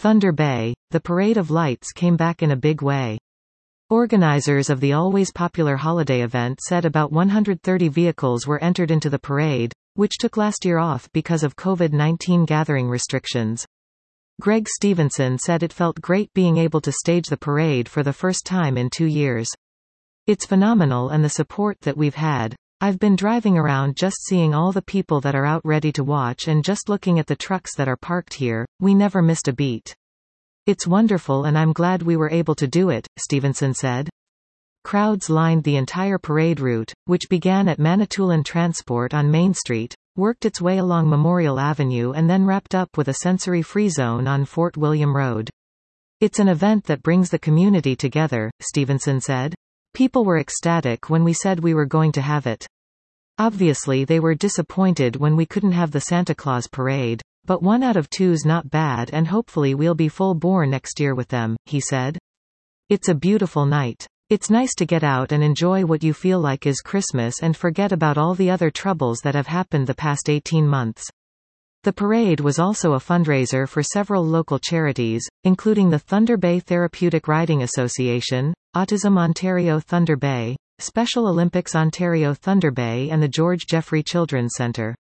Thunder Bay, the Parade of Lights came back in a big way. Organizers of the always popular holiday event said about 130 vehicles were entered into the parade, which took last year off because of COVID-19 gathering restrictions. Greg Stevenson said it felt great being able to stage the parade for the first time in 2 years. It's phenomenal, and the support that we've had. I've been driving around just seeing all the people that are out ready to watch and just looking at the trucks that are parked here. We never missed a beat. It's wonderful, and I'm glad we were able to do it, Stevenson said. Crowds lined the entire parade route, which began at Manitoulin Transport on Main Street, worked its way along Memorial Avenue, and then wrapped up with a sensory-free zone on Fort William Road. It's an event that brings the community together, Stevenson said. People were ecstatic when we said we were going to have it. Obviously they were disappointed when we couldn't have the Santa Claus parade, but 1 out of 2's not bad, and hopefully we'll be full bore next year with them, he said. It's a beautiful night. It's nice to get out and enjoy what you feel like is Christmas and forget about all the other troubles that have happened the past 18 months. The parade was also a fundraiser for several local charities, including the Thunder Bay Therapeutic Riding Association, Autism Ontario Thunder Bay, Special Olympics Ontario Thunder Bay, and the George Jeffrey Children's Centre.